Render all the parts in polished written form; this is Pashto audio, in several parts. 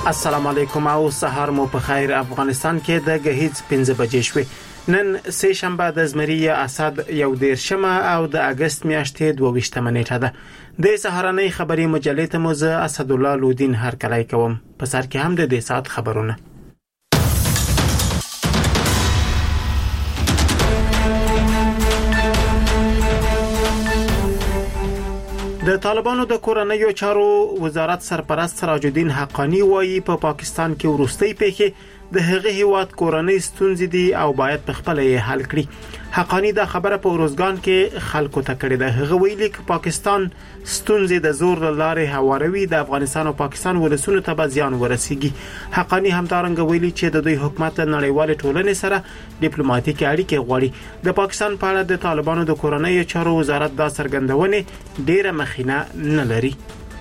السلام علیکم او سهار مو په خیر. افغانستان کې د غهیځ 5 بجې شوې. نن سه شنبه د زمری اسد 11 او د اگست میاشتې 22 نیټه ده. د سهارنۍ خبري مجلې ته مو زه اسد الله لودین هر کله کوم. په سر کې هم د دې سات خبرونه. د طالبانو د کورنیو چارو وزارت سرپرست سراج الدین حقانی وایي په پاکستان کې ورستۍ پیښې د هغه هیواد کورنۍ ستونزې دي او باید په خپل یې حل کړي. حقانی دا خبره په روزګان کې خلکو ته کړې ده. هغه ویلي چې پاکستان ستونزې د زور لارې هواروي د افغانستان او پاکستان ولسونو ته به زیان ورسیږي. حقانی همدارنګه ویلي چې د دوی حکومت نړیوال ټولنې سره ډیپلوماټیک اړیکې غواړي. د پاکستان په اړه د طالبانو د کورنیو چارو وزارت دا څرګندونه ډیره مخینه نه لري.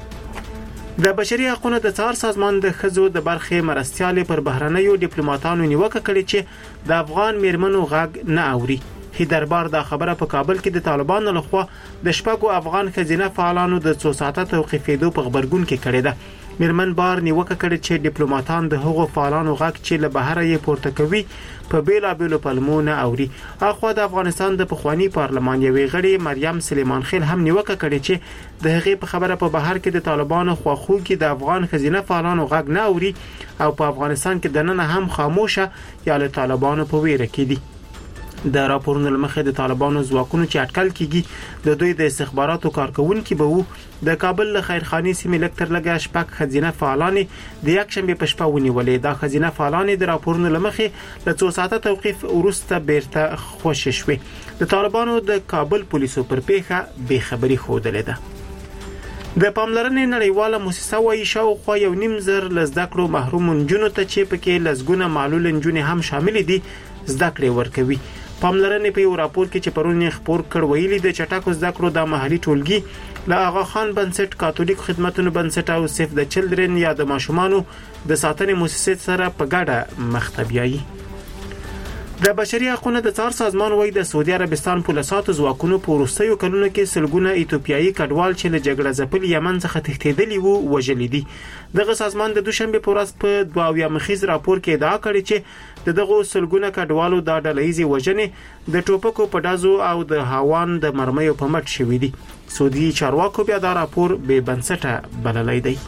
د بشري حقوقو د څار سازمان د خزو د برخې مرستيالې پر بهرنیو ډیپلوماټانو نیوکه کړې چې د افغان میرمنو غږ نه اوري. هیدربار دا خبره په کابل کې د طالبانو لخوا د شپږو افغان خزینه فعالانو د 2 ساعته توقیفېدو په خبرګون کې کړې ده. میرمن بار نیوکه کړې چې ډیپلوماټان د هغو فعالانو غږ چې له بهر یې پورته کوي په بیلابېلو پلمونه اوري. اخو د افغانستان د پخوانی پارلمان یوې غړي مریم سلیمان خیل هم نیوکه کړې چې د هغې په خبره په بهر کې د طالبانو خواخوږي د افغان خزینه فعالانو غږ نه اوري او په افغانستان کې دننه هم خاموشه یا له طالبانو په ویره کې دي. د راپورونو لمخې د طالبانو ځواکونو چې اټکل کیږي د دوی د استخباراتو کارکونکو به وو د کابل له خیرخاني سیمې لکتر لګا شپږ خزینه فعالانې د یک شنبه په شپه ونیولې. دا خزینه فعالانې د راپورونو لمخې له 2 ساعته توقيف ورسته بیرته خوش شوې. د طالبانو د کابل پولیسو پر پیښه بے خبري خوده ده. د پاملرنې نړیواله موسسه وايي شاوخوا 1.5 لزده کړو محروم نجونو ته چې پکې لزګونه معلول نجونې هم شامل دي زده کړې ورکوي. پاملرنې په یو راپور کې چې پرون یې خبر کړ ویلي د چټاکو زده کړو د محلي ټولګي له آغا خان بنسټ کاتولیک خدماتونو بنسټ او سیف د چلډرن یا د ماشومانو د ساتنې مؤسسې سره په ګډه مخ ته بیایي. د بشري حقوقو د څار سازمان وایي د سعودي عربستان پولیسو ځواکونو په وروستیو کلونو کې سلګونه ایتوپیایي کډوال چې له جګړه ځپل یمن څخه تښتېدلي وو وژلي دي. دغه سازمان د دوشنبه په ورځ په 22 مخیز راپور کې ادعا کړې چې دغه سلګونه کډوالو د ډلهیزي وژنې د ټوپکو په دازو او د هاوان د مرمیو په مټ شوې دي. سعودي چارواکو بیا دا راپور به بنسټه بللی دی.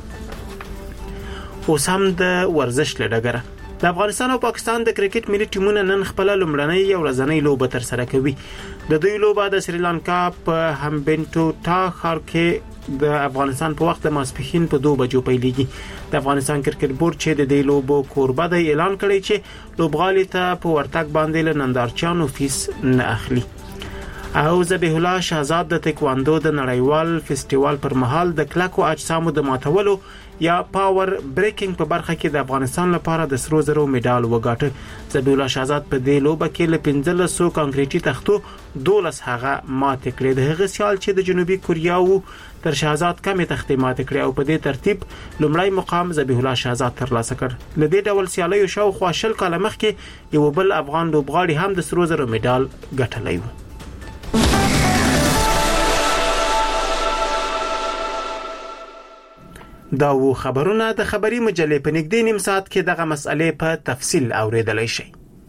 اوس هم د ورزش لړګره د افغانستان او پاکستان د کرکټ ملي ټیمونه نن خپل لومړنۍ او ورځنۍ لوبه تر سره کوي. د دوی لوبه د سریلانکا په همبنټوټا ښار کې د افغانستان په وخت د ماسپښین په 2 بجو پیلېږي. د افغانستان کرکټ بورډ چې د دې لوبو کوربه دی اعلان کړی چې لوبغالي ته په ورتګ باندې له نندارچیانو فیس نه اخلي. او ذبیح الله شهزاد د تکواندو د نړیوال فیسټیوال پر مهال د کلکو اجسامو د ماتولو یا پاور بریکینګ په برخه کې د افغانستان لپاره د سرو زرو میډال وګاټه. ذبیح الله شهزاد په دې لوبه کې له 1500 کانکریټي تختو 12 هغه مات کړې. د هغه سیال چې د جنوبي کوریا وو تر شهزاد کمې تختې مات کړې او په دې ترتیب لومړی مقام ذبیح الله شهزاد ترلاسه کړ. له دې ډول سیالیو شاوخوا 10 کاله مخکې یو بل افغان لوبغاړي هم د سرو زرو میډال ګټلی و. دا و خبرونه د خبري مجلې په نږدې نیم ساعت کې دغه مسئلې په تفصیل اوریدلای شئ.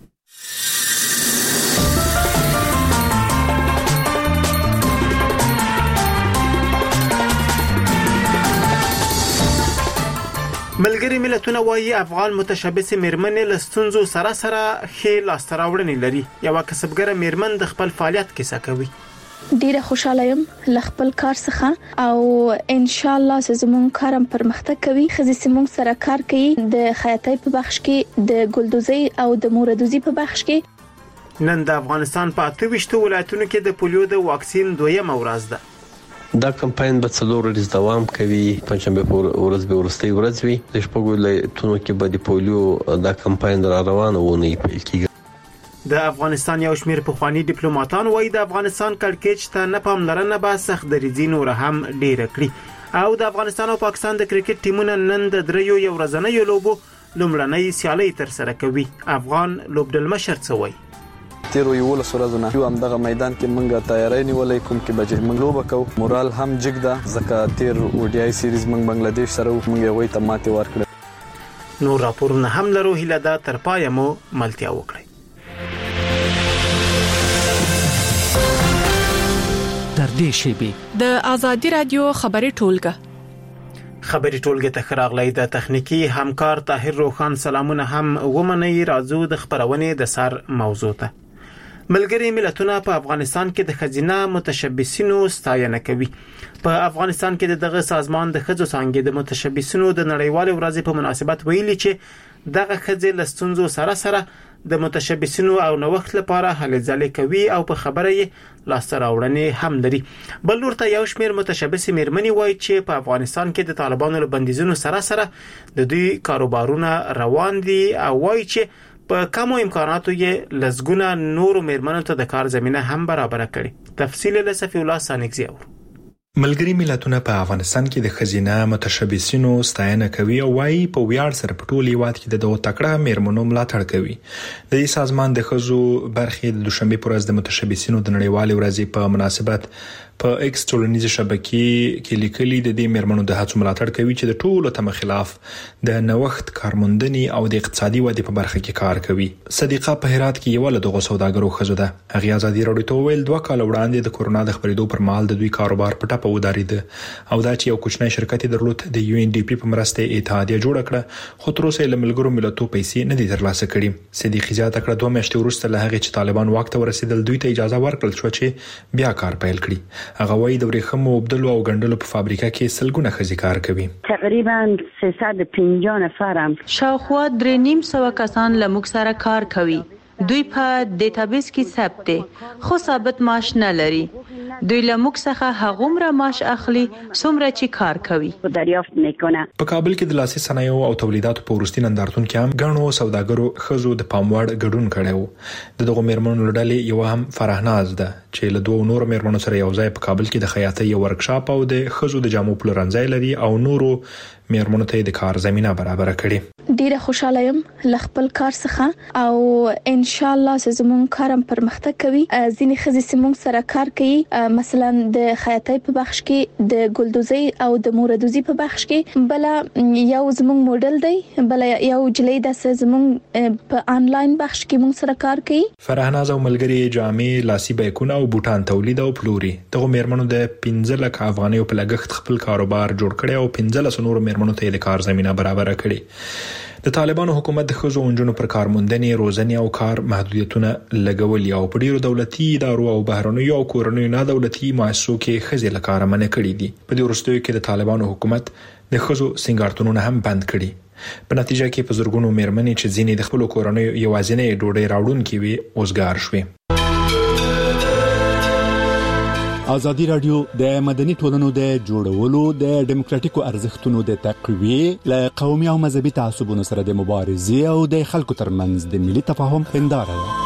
ملګری ملتونه وايي افغان متشبث میرمنې له ستونزو سره ښې لاسته راوړنې لري. یو کسبګره میرمن د خپل فعالیت کیسه کوي. ډیره خوشاله یم له خپل کار څخه او ان شاء الله زموږ کارم پرمختګ کوي. خزي سیمون سره کار کوي د خیاطۍ په بخش کې د ګلدوزي او د موردوزي په بخش کې. نن د افغانستان په 28 ولایتونو کې د پولیو د واکسین 2مه ورځ ده. دا کمپاین به 4 ورځې دوام کوي. پنځمه ورځ به ورستۍ ورځ وي. د شپږو ولایتونو کې به د پولیو دا کمپاین را روان ونه پیل کیږي. د افغانستان یو شمیر پخوانی ډیپلوماټان وایي د افغانستان کرکټ ته نه پاملرنه به سخت دریځي نور هم ډیره کړي او د افغانستان او پاکستان د کرکټ ټیمونه نن د دریو یو ورځنۍ لوبو لومړنۍ سیالي تر سره کوي. افغان لوبډل مشر څه وایي؟ تیرو یو لسورزونه یو هم دغه میدان کې منګه تیاری نیولې کوم کې بجې منګ لوبه کو مورال هم جګ ده ځکه تیر او ډي آی سیریز منګ بنگلاديش سره منګ یو ته ماته ورکړه. نور راپورونه هم لرو، هیله ده تر پای مو ملتیا وکړئ. در دې شیبې د آزادی رادیو خبري ټولګه ته خراغلی د تخنیکی همکار طاهر روخان سلامونه هم ومني. راځو د خبرونه د سر موضوع ته. ملګری ملتونه په افغانستان کې د خزینه متشبثینو ستاینه کوي. په افغانستان کې دغه سازمان د خځو څنګه د متشبثینو د نړیوال ورځې په مناسبت ویلي چې دغه خځې لستونزو سره د متشبثینو او نوښت لپاره هلې ځلې کوي او په خبره یې لاسته راوړنې هم لري. بل ورته یو شمېر متشبث میرمنې وایي چې په افغانستان کې د طالبانو له بندیزونو سره د دوی کاروبارونه روان دي او وایي چې په کومو امکاناتو یې لزګونه نور میرمنو ته د کار زمينه هم برابر کړي. تفصیل له صفی الله سانګزی اور. ملګری ملتونه په افغانستان کې د خزینه متشبثینو ستاینه کوي او وايي په ویاړ سره په ټول هیواد کې د تکړه میرمنو ملاتړ کوي. د دې سازمان د خزو برخې د دوشنبه پر ورځ د متشبثینو د نړیوال ورځې په مناسبت په ایکس ټولنیزه شبکې کې لیکلي د دې میرمنو د هڅو ملاتړ کوي چې د ټولو تم خلاف د نوښت کارموندنې او د اقتصادي ودې په برخه کې کار کوي. صدیقه په هرات کې یو له دغه سوداګرو خزو ده. هغه ازادي راډیو ته ویل 2 کال وړاندې د کورونا د خبرېدو پر مهال د دوی کاروبار په ټاپه ودارید او دا چې یو کوچنی شرکت درلود د UNDP په مرسته اتحادیه جوړ کړه، خو تر اوسه له ملګرو ملتونو پیسې نه دي ترلاسه کړې. صدیقه زیاته کړه 2 میاشتې وروسته له هغه چې طالبان واک ته ورسېدل دوی ته اجازه ورکړل شو چې بیا کار پیل کړي. هغه وایي د ورېښمو وبدلو او ګندلو په فابریکه کې سلګونه خزي کار کوي. تقریبا 350 نفرم شاوخوا 300 کسان له موږ سره کار کوي. دوی په ډیټابیس کې ثبت دي خو ثابت معاش نه لري. دوی له موږ څخه هغومره معاش اخلي څومره چې کار کوي. دریافت میکنه. په کابل کې د لاسي صنایعو او تولیداتو په ورستي نندارتون کې هم غنو سوداګرو خزو د پاموړ ګډون کړو. دغه میرمنو لړلې یو هم فرهناز ده چې له 2 نور میرمنو سره یو ځای په کابل کې د خیاطۍ ورکشاپ او د خزو د جامو پلورنځای لري او نورو میرمنو ته د کار زمينه برابر کړي. ډیره خوشاله یم له خپل کار څخه او ان شاء الله زموږ کارم پرمختګ کوي. ځینې خزې سیمون سره کار کوي، مثلا د خیاطۍ په بخش کې، د ګلدوزي او د موردوزي په بخش کې. بل یو زموږ موډل دی، بل یو جلې د زموږ په انلاین بخش کې مون سره کار کوي. فرهناز او ملګری جامې، لاسي بیکونه او بوټان تولید او پلوري. دغه میرمنو د 15 لک افغانیو په لګښت خپل کاروبار جوړ کړي او 15 نور میرمنو ته د کار زمينه برابر کړي. د طالبانو حکومت د خزو اونجونو پر کارموندنې، روزنې او کار محدودیتونه لګولي او په ډیرو دولتي ادارو او بهرنیو او کورنیو نه دولتي مؤسسو کې خزې لکاره منع کړي دي. په دې وروستیو کې د طالبانو حکومت د خزو سنگارتونونه هم بند کړي. په نتیجه کې په زرګونو میرمنې چې ځینې د خپل کورنیو یوازینۍ ډوډۍ راوړونکې وي اوسګار شوي. آزادی رادیو د مدني ټولنو د جوړولو، د ډیموکراتیکو ارزښتونو د تقویه، له قومي او مذهبي تعصبونو سره د مبارزې او د خلکو ترمنځ د ملي تفاهم هنداره ده.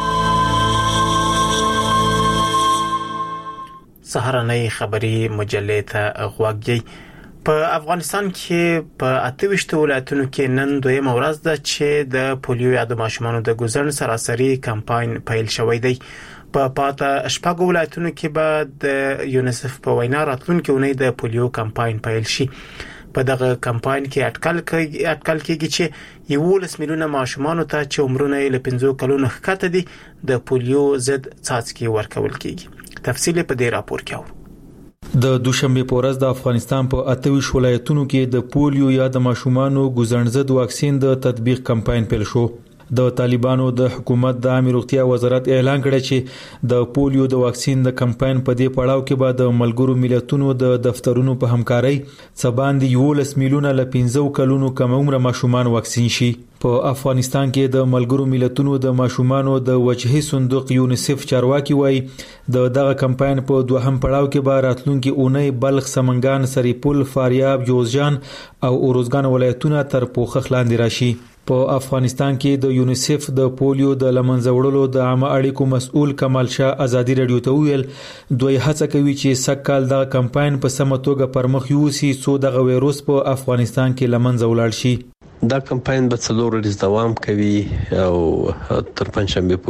سهارنۍ خبري مجلې ته غوږی. په افغانستان کې په 28 ولایتونو کې نن دویمه ورځ ده چې د پولیو یاد ماشومانو د ګزن سراسري کمپاین پیل شوی دی. په پاته شپږ ولایتونو کې به د یونیسف په وینا راتلونکي اونۍ د پولیو کمپاین پیل شي. په دغه کمپاین کې اټکل کېږي چې 11 میلیونه ماشومان ته چې عمرونه له 15 کلونو ښکته دي د پولیو ضد څاڅکي ورکول کېږي. تفصیل په دې راپور کې اورو. د دوشنبه په ورځ د افغانستان په 28 ولایتونو کې د پولیو یا د ماشومانو ګزن ضد واکسین د تطبیق کمپاین پیل شو. د طالبانو د حکومت د عامه روغتیا وزارت اعلان کړی چې د پولیو د واکسین د کمپاین په دې پړاو کې به د ملګرو ملتونو د دفترونو په همکارۍ څباندې 11 میلیونه له 15 کلونو کم عمر ماشومان واکسین شي. په افغانستان کې د ملګرو ملتونو د ماشومانو د وجهي صندوق یونیسف چارواکي وایي دغه کمپاین په دوهم پړاو کې به راتلونکي اونۍ بلخ، سمنګان، سریپول، فاریاب، جوزجان او اروزګان ولایتونه تر پوښښ لاندې راشي. په افغانستان کې د یونیسف د پولیو د لمنځه وړلو د عامه اړیکو مسؤل کمال شاه آزادی رادیو ته ویل دوی هڅه کوي چې سکهال د کمپاین په سمه توګه پرمخ یوسي څو دغه وایروس په افغانستان کې لمنځه ولاړ شي. دا کمپاین به څلور ورځې دوام کوي او تر پنځشنبه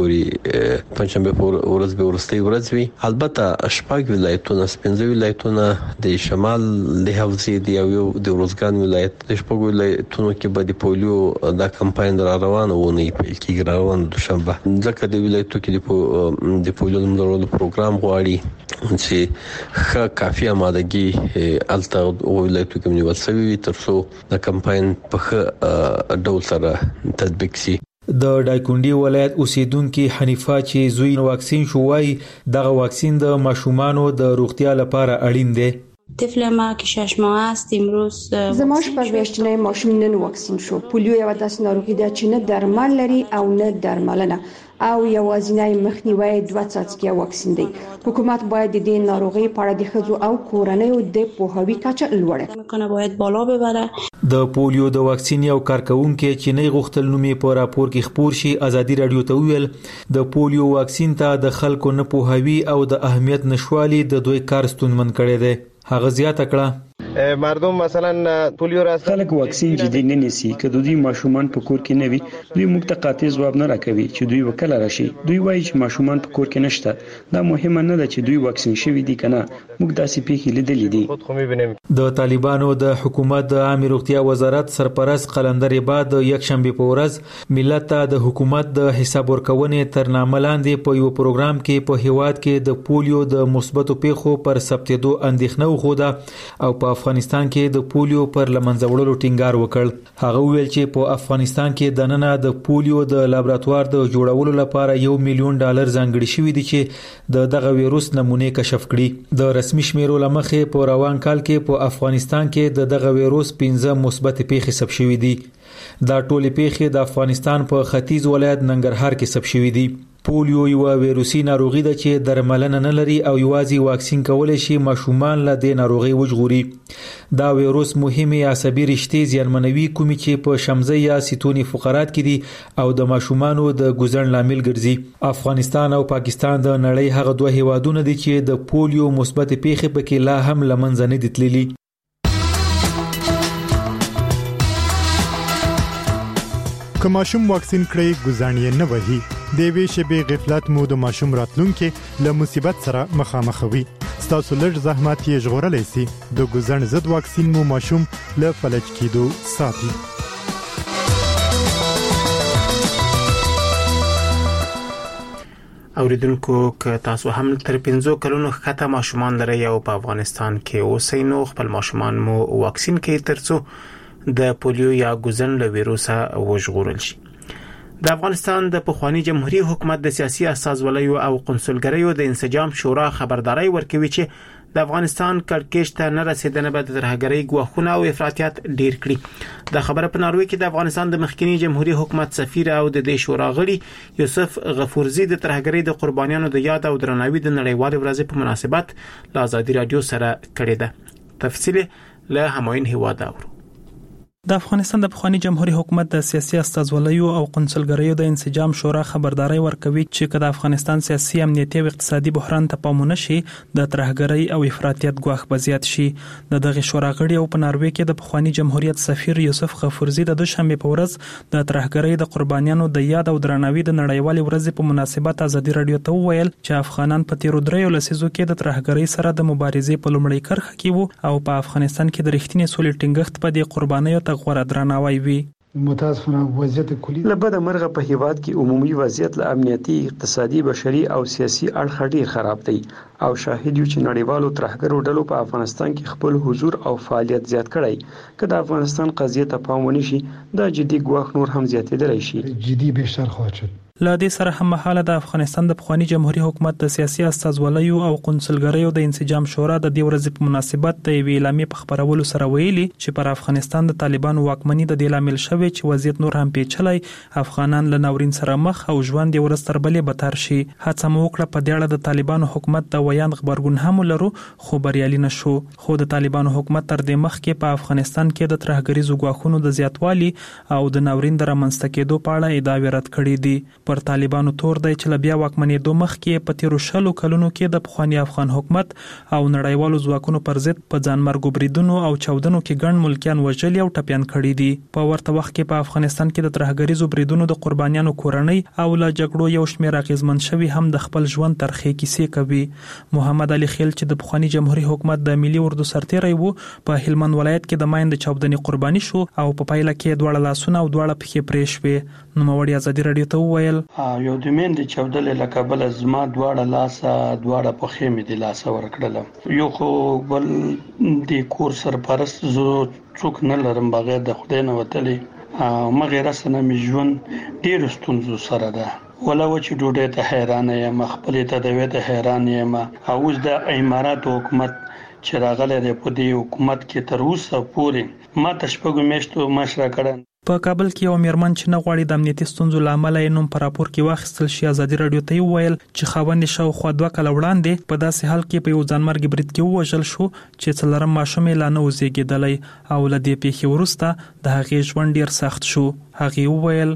پورې ورځ به ورستۍ ورځ وي. البته شپږ ولایتونه سپنځه ولایتونه د شمال د حوزې دی او د روزګان ولایت د شپږ ولایتونو کې به د پولیو دا کمپاین روانه ونه پیل کیږي روان دوشنبه. ځکه د ولایتو کې د پولیو د پروګرام غواړي چې کافي آمادګي الته ولایتو کې نیول شوی ترڅو د کمپاین په ډول سره تطبیق شي. د دایکندي ولایت اوسیدونکو حنیفه چې زوی واکسین شوی دغه واکسین د ماشومانو د روغتیا لپاره اړین دی. طفل ما که 6 ماه است امروز زما شپږ میاشتنی ماشوم نن واکسین شو. پولیو یو داسې ناروغي ده چې نه درمل لري او نه درملنه او یوازینی مخنیوي 2 څاڅکي واکسین دی. حکومت باید د دې ناروغي په اړه د خځو او کورنیو د پوهاوي کچه لوړه کړي باید بالا ببره. د پولیو د واکسین یو کارکونکو چې نه غوښتل نومې په راپور کې خبر شي ازادي رادیو ته ویل د پولیو واکسین ته د خلکو نه پوهاوي او د اهمیت نشوالي د دوی کار ستونمن کړي دي. هغه زیاته کړه مردم مثلا پولیو را خلک واکسین جدي نه نسی که دوی ماشومان په کور کې نه وي دوی موږ ته قاطع ځواب نه راکوي چې دوی وکړه راشي. دوی وایي چې ماشومان په کور کې نشته. دا مهمه نه ده چې دوی واکسین شوي دي کنه موږ داسې پیښې لیدلې دي. د طالبانو د حکومت د عامه روغتیا وزارت سرپرست قلندر عباد د یک شنبه په ورځ ملت ته د حکومت د حساب ورکونې تر نامه لاندې په یو پروګرام کې په هیواد کې د پولیو د مثبتو پیښو پر ثبتېدو اندېښنه وخوده او په افغانستان کې د پولیو پر لمنځه وړلو ټینګار وکړ. هغه ویل چې په افغانستان کې د نننه د پولیو د لابراتوار د جوړولو لپاره $1 ملیون ځانګړي شوی دي چې دغه وایروس نمونه کشف کړي. د رسمي شمیرو لمخې په روان کال کې په افغانستان کې دغه وایروس 15 مثبت پیښې ثبت شوې دي. دا ټولې پیښې د افغانستان په ختیځ ولایت ننګرهار کې ثبت شوې دي. پولیو یو وایروسي ناروغي ده چې درملنه نه لري او یوازې واکسین کولای شي ماشومان له دې ناروغي وژغوري. دا وایروس مهمه عصبي رشتې زیانمنوي کومي چې په شمزه یا ستوني فقرات کې دي او د ماشومانو د ګوزن لامل ګرځي. افغانستان او پاکستان د نړۍ هغه دوه هیوادونه دي چې د پولیو مثبت پیښې پکې لا هم لمنځه نه دي تللي. که ماشوم واکسین کړي ګوزن یې نه وهي د وی شبي غفلت مو د ماشوم راتلونکو له مصیبت سره مخامخوي. ستاسو لږ زحمت یې ژغورلای شي. د ګوزن ضد واکسین مو ماشوم له فلج کېدو ساتي. اوریدونکو که تاسو هم تر 15 کلونو ښکته ماشومان لرئ او په افغانستان کې اوسئ نو خپل ماشومان مو واکسین کړئ ترڅو د پولیو یا ګوزن له وایروسه وژغورل شي. د افغانستان د پخوانی جمهوریت حکومت د سیاسي استازولیو او قونسلګریو د انسجام شورا خبرداري ورکوي چې د افغانستان کړکېچ ته نه رسیدنه به د ترهګرۍ ګواښونه او افراطیت ډیر کړي. د خبره په ناروې کې د افغانستان د مخکنی جمهوریت حکومت سفیر او د دې شورا غړي یوسف غفورزی د ترهګرۍ د قربانیانو د یاد او درناوي د نړیوال ورځ په مناسبت له آزادي رادیو سره کړی ده. تفصیل له هماین هیواد اورو. د افغانستان د پخوانی جمهوریت حکومت د سیاسي استازولیو او قونسلګریو د انسجام شورا خبرداري ورکوي چې د افغانستان سیاسي امنیتي او اقتصادي بحران ته پام ونه شي د ترهګرۍ او افراطیت ګواښ بزیات شي. دغه شورا غړي او په ناروې کې د پخوانی جمهوریت سفیر یوسف غفورزی د دوشنبه په ورځ د ترهګرۍ د قربانیانو د یاد او درناوي د نړیوال ورځ په مناسبت آزادي رادیو ته وویل چې افغانان په تیرو 3 لسیزو کې د ترهګرۍ سره د مبارزې په لومړۍ کرخه کې وو او په افغانستان کې د رښتینې سولې ټینګښت په دې قربانیو غوړه درناوی وی. متاسفانه وضعیت کلی لبد مرغه په هیواد کې عمومي وضعیت له امنیتي، اقتصادي، بشري او سیاسي اړخ ډیر خراب دی او شاهد یو چې نړیوالو ترهګرو ډلو په افغانستان کې خپل حضور او فعالیت زیات کړی. که د افغانستان قضیه ته پام ونشي دا جدي ګواښ نور هم زیاتېدلی شي. جدي بهتر خواهد شد. له دې سره هم مهاله د افغانستان د پخوانی جمهوریت حکومت د سیاسي استازولیو او قونسلګریو د انسجام شورا د دې ورځې په مناسبت د ویلامي اعلامیې په خبرولو سره ویلي چې پر افغانستان د طالبانو واکمنۍ د دې لامل شوی چې وضعیت نور هم پیچلی، افغانان له ناورین سره مخ او ژوند یې ورځ تر بلې بدتر شي. هڅه مو وکړه په دې اړه د طالبانو حکومت د ویان خبرګون هم لرو خو بریالي نشو. خو د طالبانو حکومت تر دې مخکې په افغانستان کې د ترهګریزو ګواښونو د زیاتوالي او د ناورین د رامنځته کېدو په اړه ادعاوې رد کړې دي. پر طالبانو تور دی چې بیا واکمنېدو مخکې په تیرو 60 کلونو کې د پخوانی افغان حکومت او نړیوالو ځواکونو پر ضد په ځانمرګو بریدونو او چاودنو کې ګڼ ملکیان وژلي او ټپيان کړي دي. په ورته وخت کې په افغانستان کې د ترهګریزو بریدونو د قربانیانو کورنۍ او له جګړو یو شمېر اغیزمن شوي هم د خپل ژوند ترخې کیسې کوي. محمد علي خیل چې د پخوانی جمهوریت حکومت د ملي اردو سرتیری وو په هلمند ولایت کې د ماین د چاودنې قرباني شو او په پایله کې دوړه لاسونه او دوړه پښې پرې شوې. نو موري ازادي رادیو ته وویل یو د مین د چاودلې لکبل زما دوړه لاسه دوړه پښې مې د لاسه ورکړل. یو خو بل د کور سرپرست زو څوک نه لرم بغیر د خدای نه وتلې مغیر سره مې ژوند ډیر ستونزو سره ده. ولا و چې ډوډۍ ته حیران یم خپل تدوی ته حیران یم او د امارات حکومت چې راغله د پدې حکومت کې تر اوسه پورې ما تشپګو میشتو مشره کړن. په کابل کې یو میرمن چې نه غواړي د امنیتي ستونزو لامل یې نوم پر راپور کې واخیستل شي ازادي رادیو ته ویل چې خاوند شاوخوا 2 کال وړاندې په داسې حال کې په یو ځانمرګ برید کې وژل شو چې څلورم ماشوم یې لا نه وزېږېدلی او له دې پیښې وروسته د هغې ژوند ډیر سخت شو. هغې وویل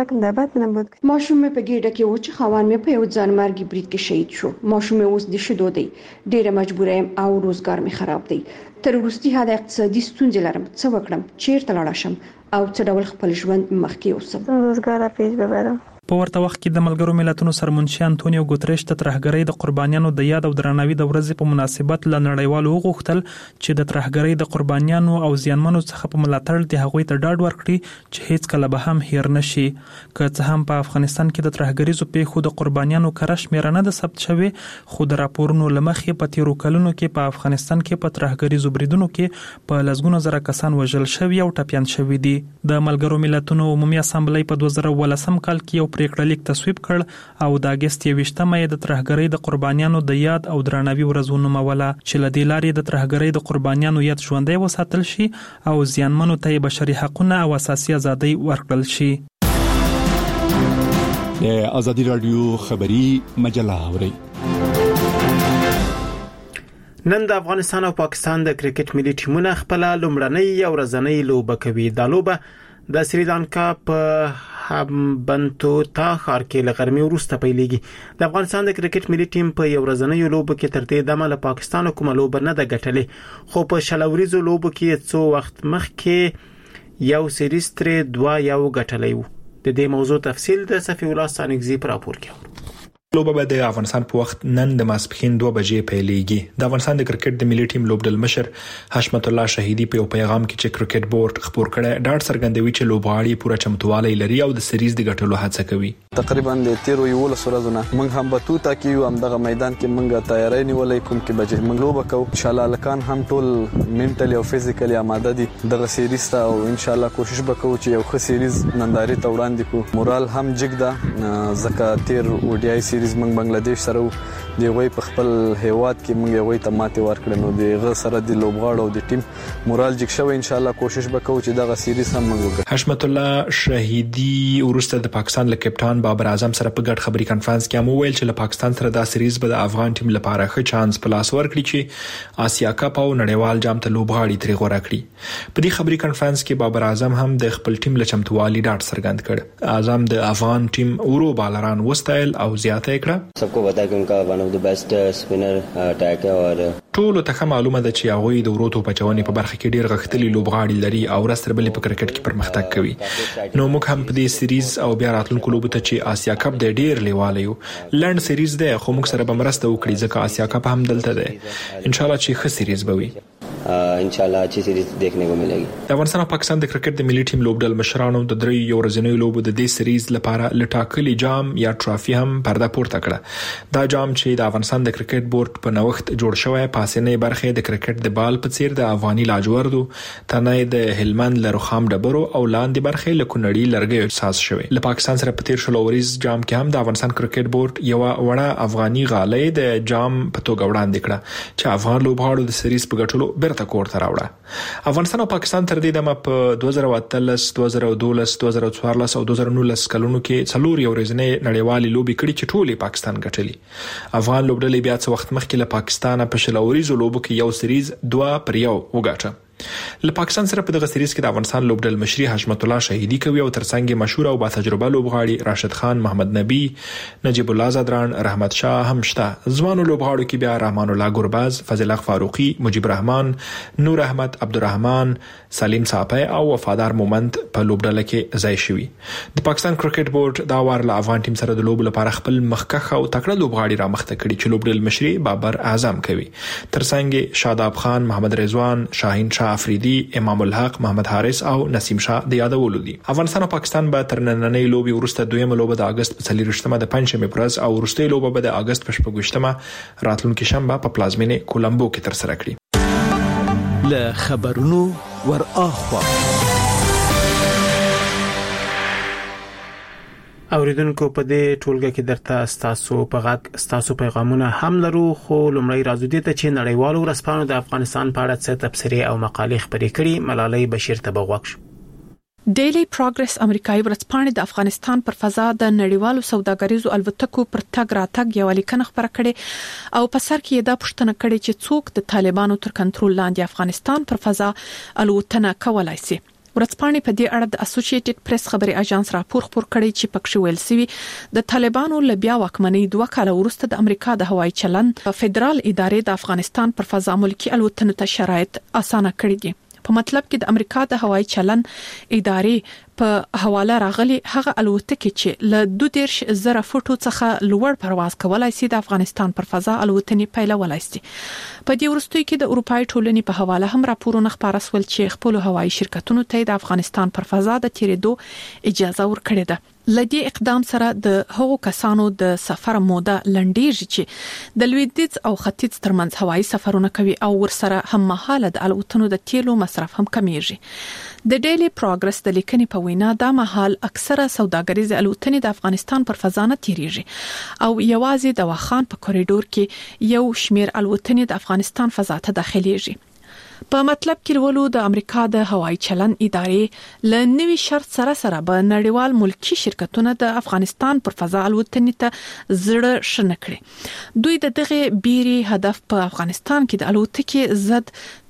ماشوم مې په ګډه کې و چې خاوند مې په یو ځانمرګ برید کې شهید شو. ماشوم مې اوس د شیدو دی ډیره مجبور یم او روزګار مې خراب دی. تر وروستي حد اقتصادي ستونزې لرم. څه وکړم؟ چیرته لاړ شم او څه ډول خپل ژوند مخکې اوسم؟ روزګار پیش ببرم. په ورته وخت کې د ملګرو ملتونو سرمنشي انټونیو ګوتریش د ترهګرۍ د قربانیانو د یاد او درناوي د ورځې په مناسبت له نړیوالو وغوښتل چې د ترهګرۍ د قربانیانو او زیانمنو څخه په ملاتړ د هغوی ته ډاډ ورکړي چې هیڅ کله به هم هیر نشي. که څه هم په افغانستان کې د ترهګریزو پیښو د قربانیانو کره شمېره نه ده ثبت شوې خو د راپورونو له مخې په تیرو کلونو کې په افغانستان کې په ترهګریزو بریدونو کې په لسګونو زره کسان وژل شوي او ټپيان شوي دي. د ملګرو ملتونو عمومي اسامبلې په 2018 کال کې یو پریکړه لیک تصویب کړ او د اگست 21مه د ترهګرۍ د قربانیانو د یاد او درناوي ورځ ونوموله چې له دې لارې د ترهګرۍ د قربانیانو یاد ژوندۍ وساتل شي او زیانمنو ته بشري حقوقونه او اساسي ازادۍ ورکړل شي. د ازادي رادیو خبری مجله اوري. نن د افغانستان او پاکستان د کرکټ ملي ټیمونه خپل لومړنۍ او ورځنۍ لوبه کوي. د لوبه د سریلانکا په همبنتوتا ښار کې لغرمې وروسته پیلېږي. د افغانستان د کرکټ ملي ټیم په یو ورځنۍ لوبه کې تر دې دمه له پاکستان کومه لوبه نه ده ګټلې خو په شلوريزو لوبه کې څو وخت مخکې یو سیریز ترې 2-1 ګټلې وو. د دې موضوع تفصیل د صفی الله سانګزی پر راپور کې لوبه به د افغانستان په وخت نن د ماسپښین 2 بجې پیلېږي. د افغانستان د کرکټ د ملي ټیم لوبډل مشر حشمت الله شهیدی په پیغام کې چې کرکټ بورډ خبر کړي ډاډ څرګندوي چې لوبغاړي پوره چمتووالی لري او د سریز د ګټلو هڅه کوي. تقریبا د 13 ورځو نه موږ هم بتوتا کې هم دغه میدان کې موږ تیاری نیولې کوم کې بجې موږ لوبه کوو. ان شاء الله لکان هم ټول منټلی او فزیکلی آماده دي دغه سریز ته او ان شاء الله کوشش وکړو چې یو ښه سریز ننداري ته وړاندې کو. مورال هم جګدا زکه تیر ODI سریز موږ بنگلاديش سره دی وای په خپل هیواد کې موږ وای ته ماته ورکړو نو دغه سره د لوبغاړو او د ټیم مورال جګ شوی. ان شاء الله کوشش وکړو چې دغه سریز هم موږ. حشمت الله شهیدی ورسته د پاکستان له کپټان بابر اعظم سره په ګډ خبري کانفرنس کې هم ویل چې له پاکستان سره دا سریز به د افغان ټیم لپاره ښه چانس په لاس ورکړي چې آسیا کپ او نړیوال جام ته لوبغاړي ترې غوړه کړي. په دې خبري کانفرنس کې بابر اعظم هم د خپل ټیم له چمتووالي ډاډ څرګند کړ. اعظم د افغان ټیم اورو بالران وستایل او زیاته کړه. सबको पता है कि उनका one of the best spinner attack है और ټول ته معلومه ده چې هغه د ورو توپ چونې په برخه کې ډیر غښتلي لوبغاړي لري او رستربلې په کرکټ کې پرمختګ کوي. نو موږ هم په دې سریز او بیا راتلونکو لوبو ته چې آسیا کپ د ډیر لیواله یو لند سریز ده خو موږ سره به مرسته وکړي ځکه آسیا کپ هم دلته ده. ان شاء الله چې ښه سریز به وي. ان شاء الله अच्छी सीरीज देखने को मिलेगी. د افغانستان او پاکستان د کرکټ د ملي ټیم لوبډل مشرانو د درې یو ورځنیو لوبو د دې سریز لپاره لټاکلي جام یا ټرافي هم پرده پورته کړه. دا جام چې د افغانستان د کرکټ بورډ په نوښت جوړ شوی پاسنۍ برخه د کرکټ د بال په څیر د افغاني لاجوردو تنه د هلمند لرخام ډبرو او لاندې برخه له کونړي لرګي احساس شوی. له پاکستان سره په تیر شلوریز جام کې هم د افغانستان کرکټ بورډ یو وړه افغاني غالۍ د جام په توګه وړاندې کړه چې افغان لوبغاړو د سریز په ګټلو برته کور ته راوړه. افغانستان او پاکستان تر دې دمه په 2013 2012 2014 او 2019 کلونو کې څلور یو ورځنۍ نړیوالې لوبې کړې چې ټولې پاکستان ګټلې. افغان لوبډلې بیا څه وخت مخکې له پاکستان په شلوریزو لوبو کې یو سریز 2-1 وګټه. له پاکستان سره په دغه سریز کې د افغانستان لوبډل مشري حشمت الله شهیدی کوي او ترڅنګ مشهور او با تجربه لوبغاړي راشد خان، محمد نبی، نجیب الله زادران، رحمت شاه هم شته. ځوانو لوبغاړو کې بیا رحمان الله ګرباز، فضل حق فاروقي، مجيب رحمان، نور احمد، عبدالرحمن، سلیم صاحب او وفادار مومند په لوبډله کې ځای شوی. د پاکستان کرکټ بورډ دا وار له افغان ټیم سره د لوب لپاره خپل مخکخ او تکړه لوبغاړي را مخته کړي چې لوبډل مشري بابر اعظم کوي. ترڅنګ شاداب خان، محمد رضوان، شاهین شاه افریدي، امام الحق، محمد حارث او نسیم شاه د یادولو دي. افغانستان او پاکستان به تر نننۍ لوبي وروسته دویمه لوبه د اگست په 4مه د پنځمې پر ورځ او وروستۍ لوبه به د اگست په 14مه راتلونکي شنبه په پلازمینه کولمبو کې تر سره کړي. له خبرونو ور اخوا اوریدونکو په دې ټولګه کې درته ستاسو پیغامونه هم لرو، خو لومړی راځو دې ته چې نړیوالو ورځپاڼو د افغانستان په اړه څه تبصرې او مقالې خپرې کړي. ملالۍ بشیر ته بغوښ. ډیلی پروګرس امریکایي ورځپاڼه د افغانستان پر فضا د نړیوالو سوداګریزو الوتکو پر تګ راتګ یو لیکنه خبره کړې او په سر کې دا پوښتنه کړې چې څوک د طالبانو تر کنټرول لاندې افغانستان پر فضا الوتنه کولای شي. ورځپاڼې په دې اړه د اسوسییټډ پریس خبري اژانس راپور خپور کړی چې پکښې ویل شوی د طالبانو له بیا واکمنۍ 2 کال وروسته د امریکا د هوایي چلند فدرال ادارې د افغانستان پر فضا ملکی الوتنو ته شرایط اسانه کړی دي. په مطلب کې د امریکا د هوایي چلند ادارې په حواله راغلي هغه الوتکې چې له 2,000 فوټو څخه لوړ پرواز کولای شي د افغانستان پر فضا الوتنې پیلولای شي. په دې وروستیو کې د اروپای ټولنې په حواله هم راپورونه خبره سول چې خپل هوایي شرکتونو ته د افغانستان پر فضا د تیرېدو اجازه ورکړې ده. لدی اقدام سره د هغو کسانو د سفر موده لنډیږي چې د لویدیځ او ختیځ ترمنځ هوایي سفرونه کوي او ورسره هم مهاله د الوتنو د تیلو مصرف هم کمیږي. د ډیلی پروګرس د لیکنې په وینا دا مهال اکثره سوداګریز الوتنې د افغانستان پر فضا نه تیریږي او یوازې د واخان په کوریډور کې یو شمیر الوتنې د افغانستان فضا ته داخليږي. په مطلب کې ورولو د امریکا د هوایي چلند ادارې له نوي شرط سره به نړیوال ملکی شرکتونه د افغانستان پر فضا الوتنې ته زړه شنه کړي. دوی د دغه بیري هدف په افغانستان کې د الوتکې ضد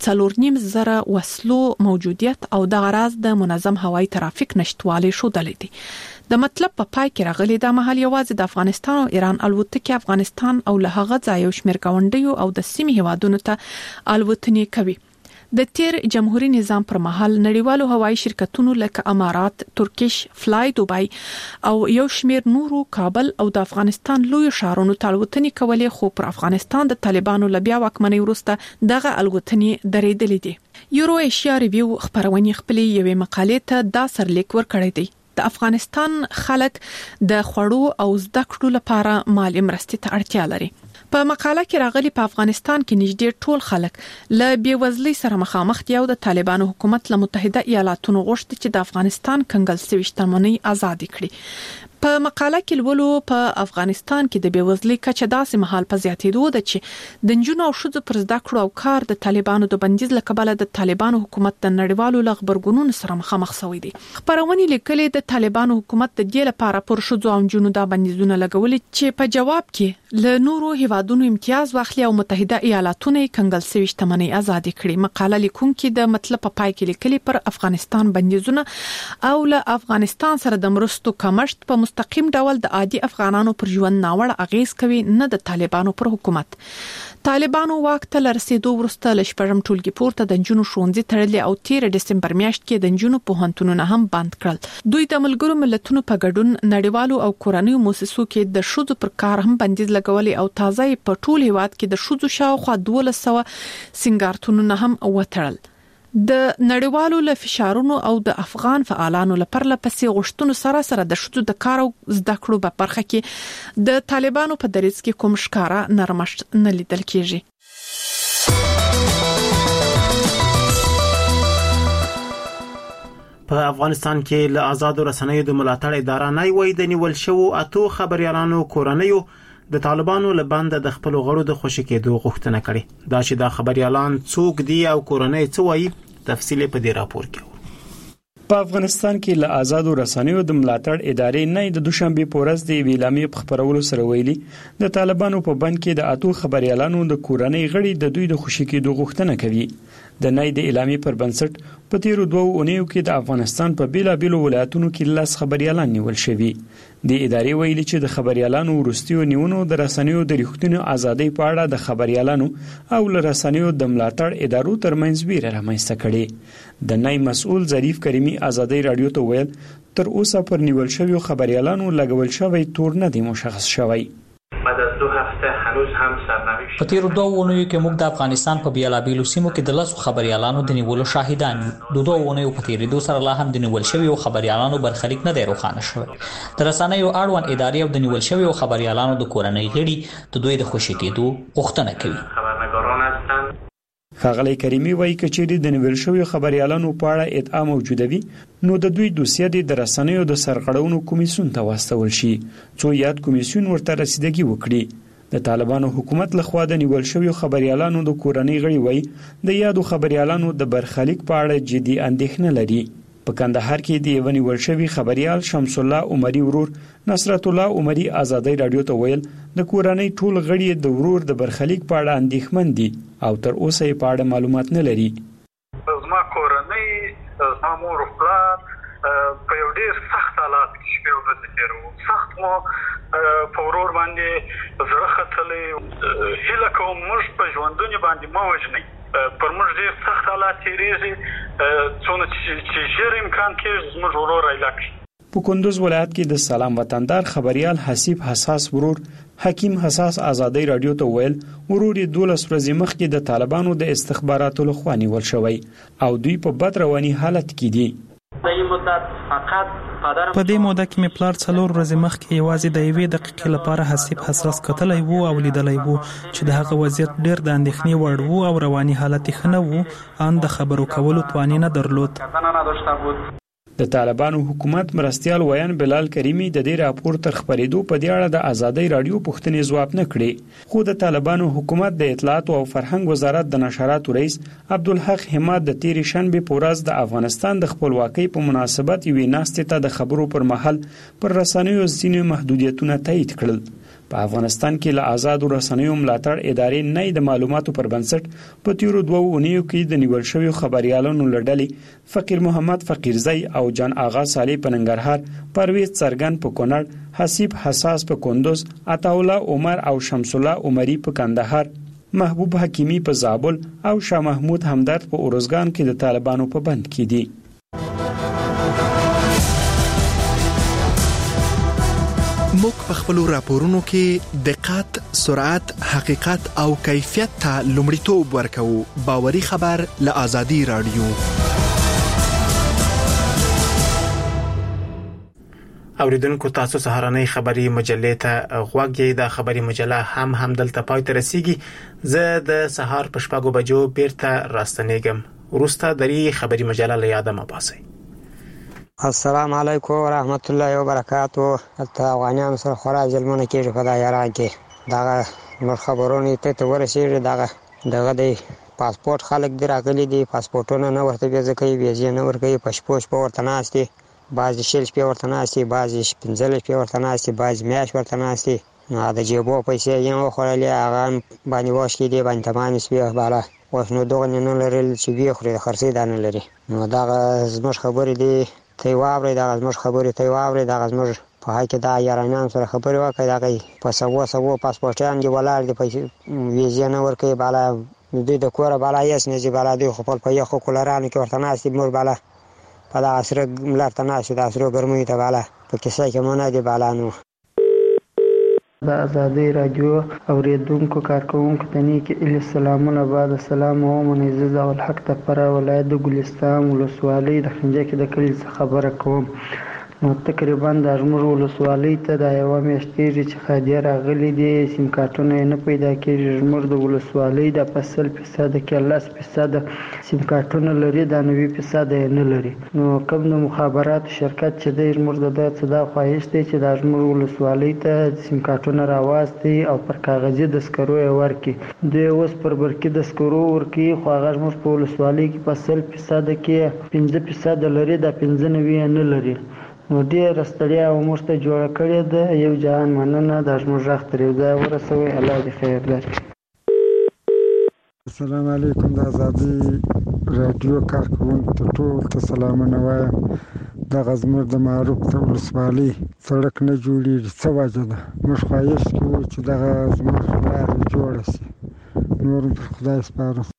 4.5 وسلو موجودیت او د غرض د منظم هوایي ترافیک نشټوالي شودلې دي. د مطلب په پای کې راغلي دا مهال یوازې د افغانستان او ایران الوتکې افغانستان او له هغه ځایو شمیر گاونډیو او د سیمې هوادونو ته الوتنې کوي. د تیر جمهوریت نظام پر مهال نړیوالو هوایي شرکتونو لکه امارات، ترکیش، فلای دوبای او یو شمیر نورو کابل او د افغانستان لوی ښارونو ته الوتنې کولې، خو پر افغانستان د طالبانو له بیا واکمنۍ وروسته دغه الوتنې درېدلې دي. یورو ایشیا ریویو خبرونه خپلې یوې مقالې ته دا سرلیک ورکړی دی. د افغانستان خلک د خوړو او زده کړو لپاره مالي مرستې ته اړتیا لري. په مقاله کې راغلي په افغانستان کې نږدې ټول خلک له بیوزلۍ سره مخامخ دي او د طالبانو حکومت له متحده ایالاتونو غوښتي چې د افغانستان کنګل شوی شتمنۍ آزاد کړي. په مقاله کې ولولو په افغانستان کې د بیوزلۍ کچه داسې مهال په زیاتېدو ده چې د نجونو او ښځو پر زده کړو او کار د طالبانو د بندیز له کبله د طالبانو حکومت د نړیوالو غبرګونونو سره مخامخ شوی دی. خبرونه لیکلي د طالبانو حکومت د دې لپاره پر ښځو او نجونو د بندیزونه لګولي چې په جواب کې له نورو هیوادونو امتیاز واخلي او متحده ایالاتونو یې کنګل شوی شتمنۍ آزاد کړي. مقاله لیکونکي د مطلب په پای کې لیکلي پر افغانستان بندیزونه او له افغانستان سره د مرستو کمښت په مستقیم ډول د عادي افغانانو پر ژوند ناوړه اغیز کوي، نه د طالبانو پر حکومت. طالبانو واک ته رسیدو وروسته ل شپږم ټولګي پورته د نجونو ښوونځي تړلي او 13 دسمبر میاشت کې د نجونو پوهنتونونه هم بند کړل. دوی د ملګرو ملتونو په ګډون نړیوالو او کورنیو مؤسسو کې د ښځو پر کار هم بندیز لګولي او تازه په ټول هیواد کې د ښځو شاوخوا 1200 سنگارتونونه هم وتړل. د نړیوالو له فشارونو او د افغان فعالانو لپاره لپسې غوښتنو سره د ښځو د کار او زده کړو په برخه کې د طالبانو په دریځ کې کوم ښکارا نرمښت نه لیدل کیږي. په افغانستان کې له آزادو رسنیو د ملاتړ اداره نه وای د نیول شوو 8 خبريالانو کورنیو د طالبانو له بند د خپل غړو د خوشی کېدو غوښتنه کړې. دا چې د خبريالان څوک دی او کورنۍ څه وایي تفصیل په دې راپور کې. په افغانستان کې له آزادو رسنیو د ملاتړ ادارې نه د دوشنبه په ورځ د ویلامي په خبرولو سره ویلي د طالبانو په بند کې د اتو خبريالانو د کورنۍ غړي د دوی د خوشي کېدو غوښتنه کوي. د نای د اعلامیې پر بنسټ په تیرو 2 اونیو کې د افغانستان په بیلابیلو ولایتونو کې 10 خبريالان نیول شوي. د ادارې ویلي چې د خبريالانو ورستیو نیونو د رسنیو د ریښتینو ازادۍ په اړه د خبريالانو او ل رسنیو د ملاتړ ادارو ترمنځ ویره رامنځته کړي. د نای مسؤل ظریف کریمي ازادۍ رادیو ته ویل تر اوسه پر نیول شویو خبريالانو لګول شوی تور نه دی مشخص شوی. بعد از 2 هفته هنوز هم سرنوشت په تیرو 2 اونیو کې موږ د افغانستان په بیلابیلو سیمو کې د 10 خبريالانو د نیولو شاهدان یو. د 2 اونیو په تیریدو سره لا هم د نیول شویو خبريالانو برخلیک نه دی روښانه شوی. د رسنیو اړوند ادارې او د نیول شویو خبريالانو د کورنۍ غړي د دوی د خوشي کېدو غوښتنه کوي. خبرنگاران هستند. ښاغلی کریمي وایي کچېری د نیول شویو خبريالانو په اړه ادعا موجوده وي نو د دوی دوسیه د رسنیو د سرغړونو کمیسیون ته واستول شي څو یاد کمیسیون ورته رسیدګي وکړي. د طالبانو حکومت لخوا د نیول شویو خبريالانو د کورنۍ غړي وایي د یادو خبريالانو د برخلیک په اړه جدي اندېښنه لري. په کندهار کې د ونیول شوی خبريال شمس الله عمري ورور نصرت الله عمري ازادۍ رادیو ته ویل د کورنۍ ټول غړي د ورور د برخلیک په اړه اندېښمن دي او تر اوسه یې په اړه معلومات نه لري. زما کورنۍ زما مور او پلار په یو ډیر سخت حالات کې شپې او ورځې تیرو. سخت مو په ورور باندې زړه ختلې هیله کوم موږ په ژوندونی باندې ما وژني پر موږ ډیر سخت حالات تیریږي څونه چې ژر امکان کې زموږ ورور علاج. په کندوز ولایت کې د سلام وطندار خبريال حسیب حساس ورور حکیم حساس ازادۍ رادیو ته ویل ورور 12 ورځې مخکې د طالبانو د استخباراتو لخوا نیول شوی او دوی په بد رواني حالت کې دي. په دې موده کې مې پلار 4 ورځې مخکې یوازې د 1 دقیقې لپاره حسیب حساس کتلای وو او لیدلای وو چې د هغه وضعیت ډېر د اندېښنې وړ وو او رواني حالت یې ښه نه وو ان د خبرو کولو توان نه درلود. د طالبانو حکومت مرستيال ویان بلال کریمی د دې راپور تر خبرېدو په دی اړه د ازادۍ رادیو پوښتنې ځواب نه کړي خو د طالبانو حکومت د اطلاعات او فرهنګ وزارت د نشراتو رئیس عبدالحق حماد د تیرې شنبه په ورځ د افغانستان د خپلواکۍ په مناسبت یوې ناستې ته د خبرو پر مهال پر رسنیو ځینې محدودیتونه تایید کړل. په افغانستان کې له آزادو رسنیو ملاتړ ادارې نه د معلوماتو پر بنسټ په تیرو 2 اونیو کې د نیول شویو خبريالانو لړلې فقیر محمد فقیرزئی او جان آغا صالح په ننګرهار، پرویز څرګن په کونړ، حسیب حساس په کندوز، عطاالله عمر او شمس الله عمري په کندهار، محبوب حکیمی په زابل او شاه محمود همدرد په اورزګان کې د طالبانو په بند کې دي. موږ په خپل راپورونو کې دقت، سرعت، حقیقت او کیفیت ته لومړیتوب ورکوو. باوري خبر له آزادۍ رادیو. اوریدونکو تاسو سهارنۍ خبری مجلې ته غوږی د خبری مجله هم دلته پای ته رسیږي. زه د سهار په 6 بجو بیرته راستنېږم. ورسته درې خبری مجله له یاده ما باسي. السلام علیکم ورحمت الله وبرکاتو. ته افغانان سره خورا ظلمونه کېږي په دا یاران کې دا نور خبرونه ته ورسېږي. دغه د پاسپورت خلک دی راغلي دي، پاسپورتونه نه ورته ویزه کوي، ویزې نه ورکوي، پښپوش په ورته ناستي، بعضې شل شپې ورته ناستي، بعضې 15 شپې ورته ناستي، بعضې میاشت ورته ناستي. د جیبو پیسې یې وخوړلې هغه باندې واشکې دي باندې تمام شپې بالا اوس نو دغه نه لرل چې وی خوري د خرڅې دانه لري. نو دا زموږ خبرې دي ته واوري، دا زموږ خبرې ته واوري، دا زموږ په حق دا یارانان سره خبرې وکړي. دا په سوو پاسپورتان دی ولر دی پیسې ویزه نه ورکوي بالا دوی د کوره بالا یې نه دی بالا دوی خپل په یو کولرانو کې ورته ناس دي مور بالا په دا سره ملته ناس د اسرو ګرمي ته بالا په کیسه کې مونږ دی بالا. نو د آزادۍ رادیو اوریدونکو کارکونکو ته نیک السلامونه بعد السلام او منعزز او الحق تپره ولایت د ګلستان ولسوالۍ د خنجه کې د کلی خبره کوم. نو تقریبا د زموږ ولسوالۍ ته د یو میاشت کېږي چې خادیه راغلي دي، سیم کارتونه نه پیدا کېږي. زموږ د ولسوالۍ د 100% کې 10% سیم کارتونه لري، د 90% یې نه لري. نو کوم د مخابرات شرکت چې د زموږ د صدا خواهش دی چې د زموږ ولسوالۍ ته سیم کارتونه راوستي او پر کاغذي دسکرو یې ورکړي. دوی اوس پر برقي دسکرو ورکړي، خو هغه زموږ په ولسوالۍ کې په 100% کې 15% لري، د 95 نه لري. نو ډېر ستړیا او موږ ته جوړه کړې ده. یو جهان مننه، د زموږ غږ تر یو ځای ورسوئ. الله دې خیر درکړي. السلام علیکم. د ازادي رادیو کارکونکو ته ټول ته سلامونه وایم. دغه زموږ د معروف د ولسوالۍ سړک نه جوړېږي، څه وجه ده؟ موږ خواهش کوو چې دغه زموږ لارې جوړه شي. نور پر خدای سپارو.